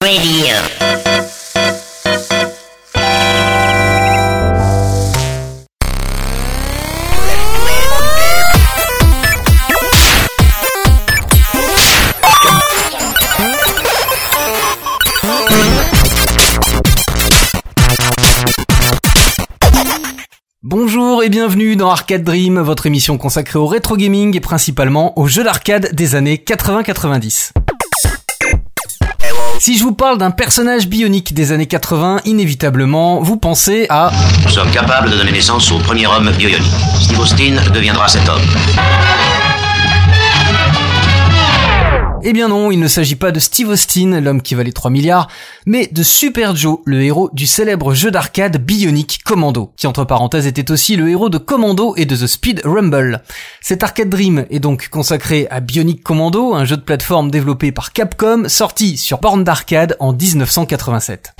Radio. Bonjour et bienvenue dans Arcade Dream, votre émission consacrée au rétro gaming et principalement aux jeux d'arcade des années 80-90. Si je vous parle d'un personnage bionique des années 80, inévitablement, vous pensez à... Nous sommes capables de donner naissance au premier homme bionique. Steve Austin deviendra cet homme. Eh bien non, il ne s'agit pas de Steve Austin, l'homme qui valait 3 milliards, mais de Super Joe, le héros du célèbre jeu d'arcade Bionic Commando, qui entre parenthèses était aussi le héros de Commando et de The Speed Rumble. Cet Arcade Dream est donc consacré à Bionic Commando, un jeu de plateforme développé par Capcom, sorti sur borne d'arcade en 1987.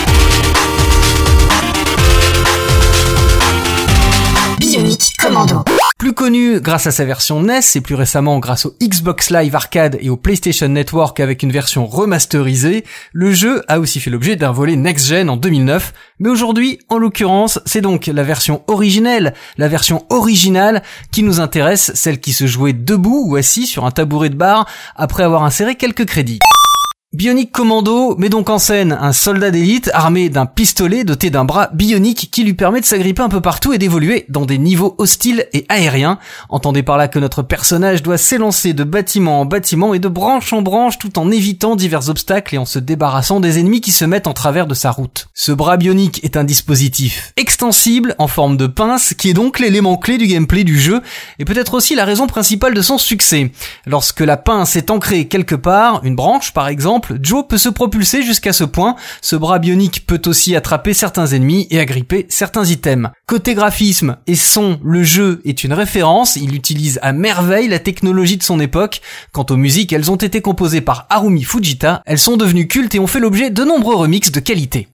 Bionic Commando. Plus connu grâce à sa version NES et plus récemment grâce au Xbox Live Arcade et au PlayStation Network avec une version remasterisée, le jeu a aussi fait l'objet d'un volet next-gen en 2009, mais aujourd'hui, en l'occurrence, c'est donc la version originelle, qui nous intéresse, celle qui se jouait debout ou assis sur un tabouret de bar après avoir inséré quelques crédits. Bionic Commando met donc en scène un soldat d'élite armé d'un pistolet doté d'un bras bionique qui lui permet de s'agripper un peu partout et d'évoluer dans des niveaux hostiles et aériens. Entendez par là que notre personnage doit s'élancer de bâtiment en bâtiment et de branche en branche tout en évitant divers obstacles et en se débarrassant des ennemis qui se mettent en travers de sa route. Ce bras bionique est un dispositif extensible en forme de pince qui est donc l'élément clé du gameplay du jeu et peut-être aussi la raison principale de son succès. Lorsque la pince est ancrée quelque part, une branche par exemple, Joe peut se propulser jusqu'à ce point. Ce bras bionique peut aussi attraper certains ennemis et agripper certains items. Côté graphisme et son, le jeu est une référence. Il utilise à merveille la technologie de son époque. Quant aux musiques, elles ont été composées par Harumi Fujita. Elles sont devenues cultes et ont fait l'objet de nombreux remixes de qualité.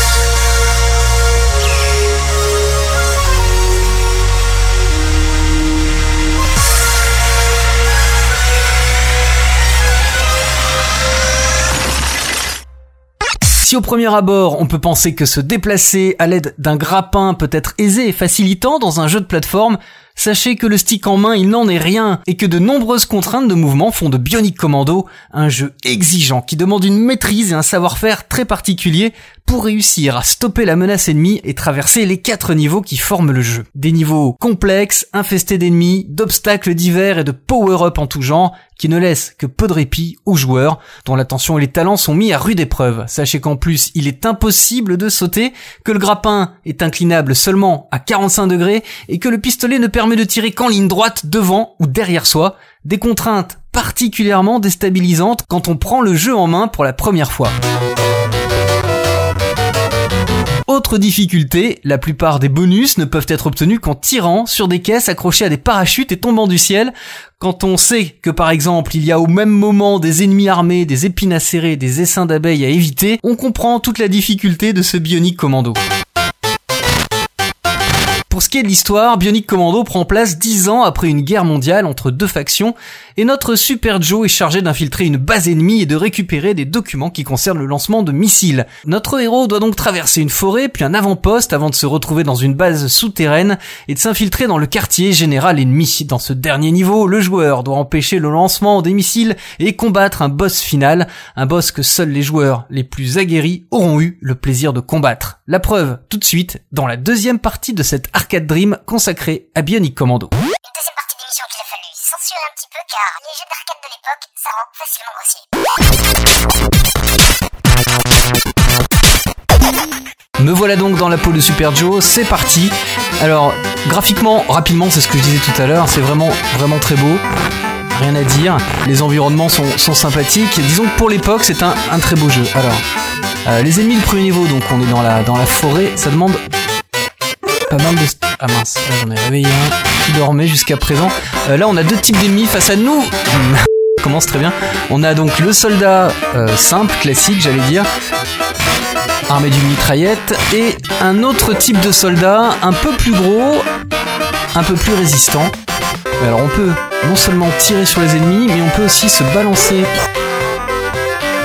Si au premier abord, on peut penser que se déplacer à l'aide d'un grappin peut être aisé et facilitant dans un jeu de plateforme, sachez que le stick en main, il n'en est rien, et que de nombreuses contraintes de mouvement font de Bionic Commando un jeu exigeant qui demande une maîtrise et un savoir-faire très particulier pour réussir à stopper la menace ennemie et traverser les 4 niveaux qui forment le jeu. Des niveaux complexes, infestés d'ennemis, d'obstacles divers et de power-up en tout genre, qui ne laissent que peu de répit aux joueurs, dont l'attention et les talents sont mis à rude épreuve. Sachez qu'en plus, il est impossible de sauter, que le grappin est inclinable seulement à 45 degrés et que le pistolet ne permet de tirer qu'en ligne droite devant ou derrière soi, des contraintes particulièrement déstabilisantes quand on prend le jeu en main pour la première fois. Autre difficulté, la plupart des bonus ne peuvent être obtenus qu'en tirant sur des caisses accrochées à des parachutes et tombant du ciel. Quand on sait que par exemple il y a au même moment des ennemis armés, des épines acérées, des essaims d'abeilles à éviter, on comprend toute la difficulté de ce Bionic Commando. Pour ce qui est de l'histoire, Bionic Commando prend place 10 ans après une guerre mondiale entre deux factions et notre Super Joe est chargé d'infiltrer une base ennemie et de récupérer des documents qui concernent le lancement de missiles. Notre héros doit donc traverser une forêt puis un avant-poste avant de se retrouver dans une base souterraine et de s'infiltrer dans le quartier général ennemi. Dans ce dernier niveau, le joueur doit empêcher le lancement des missiles et combattre un boss final, un boss que seuls les joueurs les plus aguerris auront eu le plaisir de combattre. La preuve, tout de suite, dans la deuxième partie de cette Arcade Dream consacrée à Bionic Commando. Une deuxième partie d'émission qu'il a fallu censurer un petit peu car les jeux d'arcade de l'époque, ça rend facilement grossier. Me voilà donc dans la peau de Super Joe, c'est parti. Alors, graphiquement, rapidement, c'est ce que je disais tout à l'heure, c'est vraiment très beau. Rien à dire, les environnements sont sympathiques. Disons que pour l'époque, c'est un très beau jeu. Alors, les ennemis du premier niveau, donc on est dans la forêt, ça demande pas mal de... Ah mince, là j'en ai réveillé un qui dormait jusqu'à présent. Là on a 2 types d'ennemis face à nous. Commence très bien. On a donc le soldat simple, classique j'allais dire, armé d'une mitraillette, et un autre type de soldat un peu plus gros, un peu plus résistant. Alors on peut non seulement tirer sur les ennemis, mais on peut aussi se balancer avec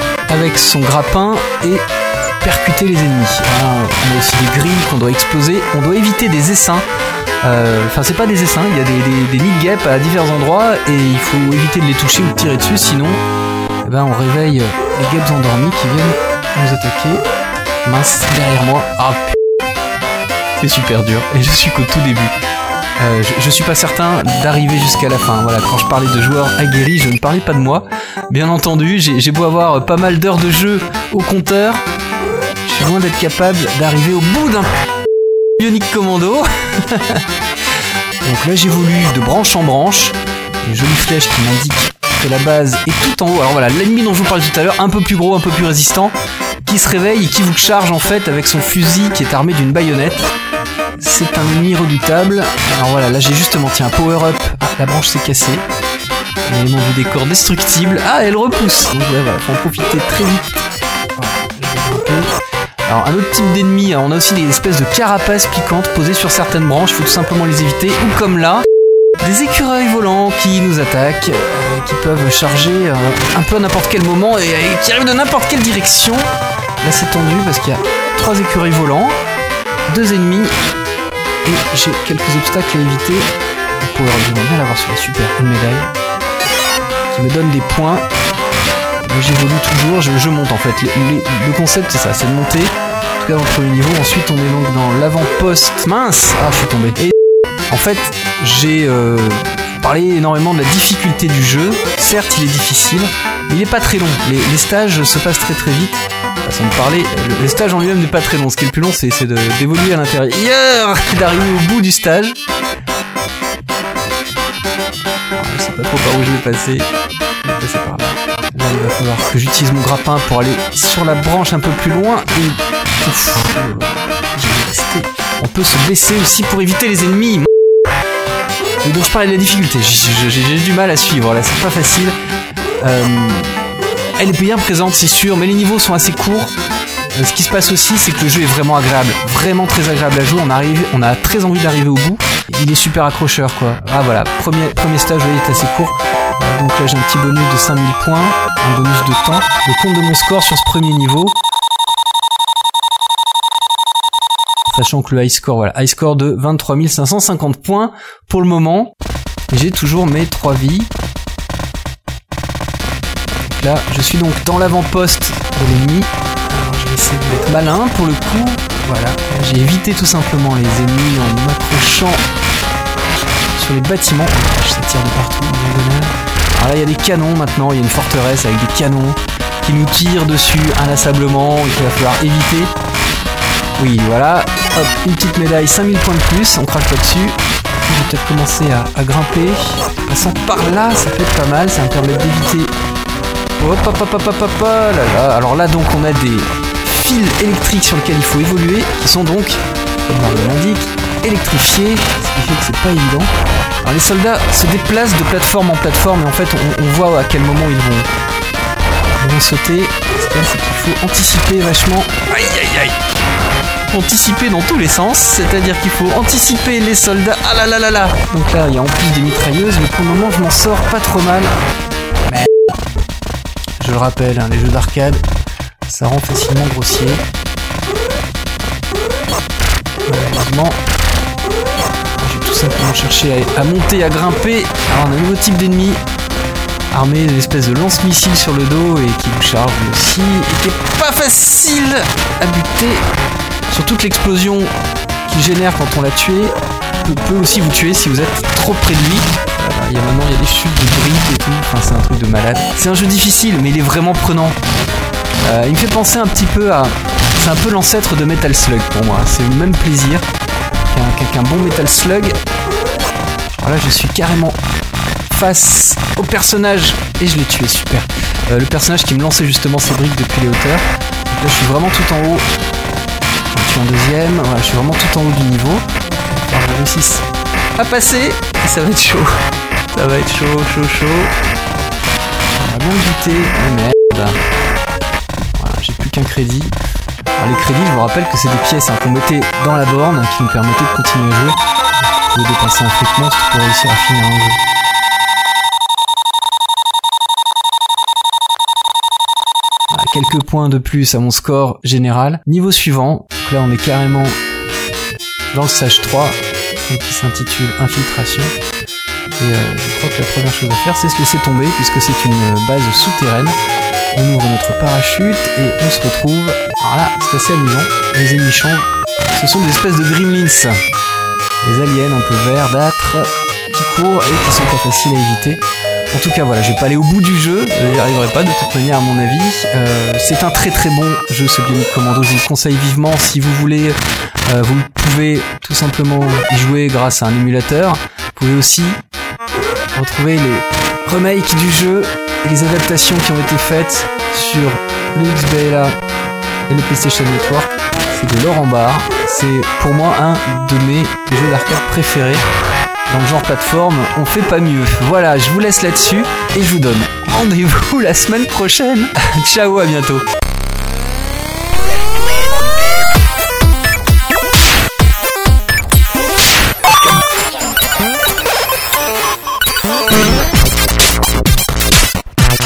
avec son grappin et percuter les ennemis. On a aussi des grilles qu'on doit exploser. On doit éviter des essaims. Enfin, c'est pas des essaims, il y a des nids de guêpes à divers endroits et il faut éviter de les toucher ou de tirer dessus, sinon on réveille les guêpes endormies qui viennent nous attaquer. Mince, derrière moi. Ah, c'est super dur et je suis qu'au tout début. Je suis pas certain d'arriver jusqu'à la fin. Voilà, quand je parlais de joueurs aguerris, je ne parlais pas de moi. Bien entendu, j'ai beau avoir pas mal d'heures de jeu au compteur, je suis loin d'être capable d'arriver au bout d'un Bionic Commando. Donc là, j'évolue de branche en branche. Une jolie flèche qui m'indique que la base est tout en haut. Alors voilà, l'ennemi dont je vous parlais tout à l'heure, un peu plus gros, un peu plus résistant, qui se réveille et qui vous charge en fait avec son fusil qui est armé d'une baïonnette. C'est un ennemi redoutable. Alors voilà, là j'ai justement, tiens, power up. Ah, la branche s'est cassée. Un élément du décor destructible. Ah, elle repousse. Donc ouais, voilà, faut en profiter très vite. Voilà, je vais grimper. Alors un autre type d'ennemi, on a aussi des espèces de carapaces piquantes posées sur certaines branches, il faut tout simplement les éviter. Ou comme là, des écureuils volants qui nous attaquent, qui peuvent charger un peu à n'importe quel moment et qui arrivent de n'importe quelle direction. Là c'est tendu parce qu'il y a 3 écureuils volants, 2 ennemis et j'ai quelques obstacles à éviter. Le power up, j'aimerais bien l'avoir sur la super, une médaille qui me donne des points. J'évolue toujours, je monte en fait. Le concept c'est ça, c'est de monter. En tout cas dans le premier niveau. Ensuite on est donc dans l'avant-poste. Mince, ah je suis tombé. Et en fait j'ai parlé énormément de la difficulté du jeu. Certes il est difficile, mais il est pas très long. Les stages se passent très très vite. Façon de parler, le stage en lui-même n'est pas très long. Ce qui est le plus long c'est d'évoluer à l'intérieur, d'arriver au bout du stage. Je sais pas trop par où je vais passer. Je vais passer par là. Là, il va falloir que j'utilise mon grappin pour aller sur la branche un peu plus loin et... Ouf, je vais rester. On peut se blesser aussi pour éviter les ennemis. Et donc je parlais de la difficulté, j'ai du mal à suivre, là c'est pas facile. Elle est bien présente c'est sûr, mais les niveaux sont assez courts. Ce qui se passe aussi c'est que le jeu est vraiment agréable, vraiment très agréable à jouer, on a très envie d'arriver au bout. Il est super accrocheur quoi. Ah voilà, premier stage vous voyez, est assez court. Donc là j'ai un petit bonus de 5000 points, un bonus de temps. Le compte de mon score sur ce premier niveau. Sachant que le high score, voilà, high score de 23 550 points pour le moment. J'ai toujours mes 3 vies. Donc là, je suis donc dans l'avant-poste de l'ennemi. Alors je vais essayer d'être malin pour le coup. Voilà, j'ai évité tout simplement les ennemis en m'accrochant sur les bâtiments. Ça tire de partout, alors là il y a des canons maintenant, il y a une forteresse avec des canons qui nous tirent dessus inlassablement et qu'il va falloir éviter. Oui voilà, hop, une petite médaille, 5000 points de plus, on craque là-dessus. Je vais peut-être commencer à grimper. Passant par là, ça peut être pas mal, ça va me permettre d'éviter. Hop, là là. Alors là donc on a des fils électriques sur lesquels il faut évoluer, qui sont donc, comme le nom l'indique, électrifiés, ce qui fait que c'est pas évident. Alors les soldats se déplacent de plateforme en plateforme et en fait on voit à quel moment ils vont sauter. Ce qu'il y a, c'est qu'il faut anticiper vachement. Aïe aïe aïe. Anticiper dans tous les sens, c'est-à-dire qu'il faut anticiper les soldats. Ah là là là là. Donc là il y a en plus des mitrailleuses, mais pour le moment je m'en sors pas trop mal. Mais je le rappelle, hein, les jeux d'arcade, ça rend facilement grossier. Malheureusement, j'ai tout simplement cherché à monter, à grimper. Alors on a un nouveau type d'ennemi, armé d'une espèce de lance-missile sur le dos et qui vous charge aussi, et qui est pas facile à buter. Surtout que l'explosion qu'il génère quand on l'a tué peut aussi vous tuer si vous êtes trop près de lui. Il y a des chutes de briques et tout, enfin c'est un truc de malade. C'est un jeu difficile mais il est vraiment prenant. Il me fait penser un petit peu à... C'est un peu l'ancêtre de Metal Slug pour moi, c'est le même plaisir qu'un bon Metal Slug. Alors là je suis carrément face au personnage et je l'ai tué, super. Le personnage qui me lançait justement ses briques depuis les hauteurs. Donc là je suis vraiment tout en haut. Je suis en deuxième, voilà, je suis vraiment tout en haut du niveau. Alors je réussisse à passer et ça va être chaud. Ça va être chaud. On va bien le buter, mais merde. Voilà, j'ai plus qu'un crédit. Alors les crédits, je vous rappelle que c'est des pièces qu'on mettait dans la borne qui nous permettaient de continuer à jouer. Vous pouvez dépenser un fric monstre pour réussir à finir un jeu. quelques points de plus à mon score général. Niveau suivant, donc là on est carrément dans le Sage 3, qui s'intitule Infiltration. Et je crois que la première chose à faire, c'est se laisser tomber, puisque c'est une base souterraine. On ouvre notre parachute et on se retrouve... Alors là, c'est assez amusant. Les ennemis changent. Ce sont des espèces de gremlins. Des aliens un peu verdâtres qui courent et qui sont pas faciles à éviter. En tout cas, voilà, je vais pas aller au bout du jeu. J'y arriverai pas de toute manière à mon avis. C'est un très très bon jeu, ce Bionic Commando. Je vous le conseille vivement. Si vous voulez, vous pouvez tout simplement y jouer grâce à un émulateur. Vous pouvez aussi retrouver les remakes du jeu et les adaptations qui ont été faites sur le XBLA et le PlayStation Network. C'est de l'or en barre. C'est pour moi un de mes jeux d'arcade préférés. Dans le genre plateforme, on fait pas mieux. Voilà, je vous laisse là-dessus et je vous donne rendez-vous la semaine prochaine. Ciao, à bientôt.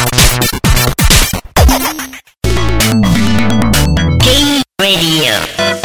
Radio.